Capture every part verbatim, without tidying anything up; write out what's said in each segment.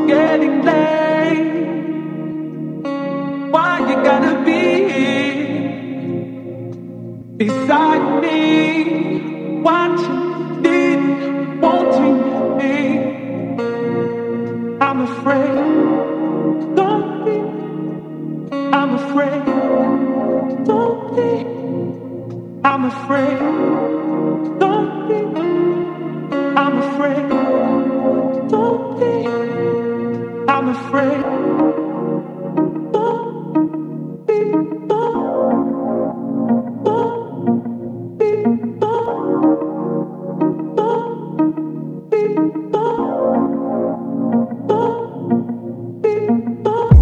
getting late. Why you gotta be here beside me, watching, needing, wanting me? I'm afraid, don't be. I'm afraid, don't be. I'm afraid, don't be. I'm afraid, don't be. I'm afraid, don't be. Don't, don't be. Don't, don't be. Don't, don't be. Don't.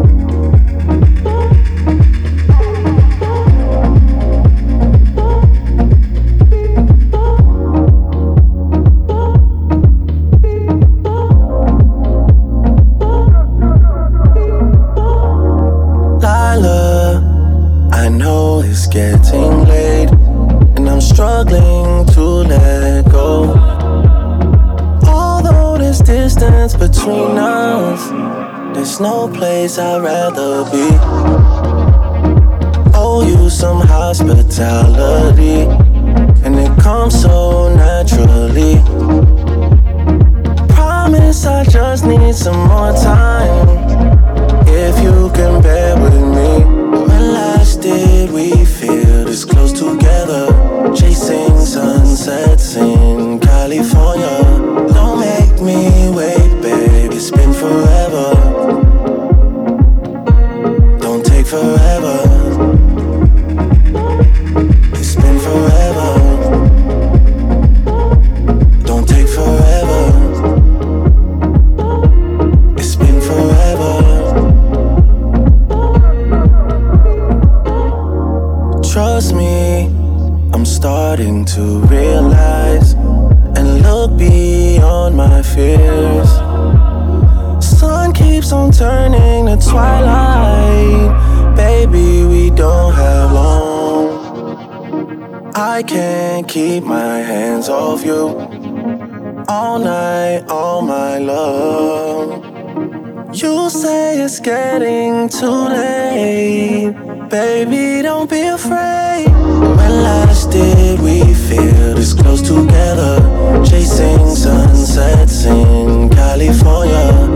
Getting late, and I'm struggling to let go. Although there's distance between us, there's no place I'd rather be. Owe you some hospitality, and it comes so naturally. Promise I just need some more time. If you can bear with me. When last did we feel this close together? Chasing sunsets in California. Don't make me wait, babe, it's been forever. Don't take forever. It's been forever. Don't take forever. It's been forever. Trust me, I'm starting to realize and look beyond my fears. Sun keeps on turning to twilight. Baby, we don't have long. I can't keep my hands off you. All night, all my love. You say it's getting too late. Baby, don't be afraid. When last did we feel this close together? Chasing sunsets in California.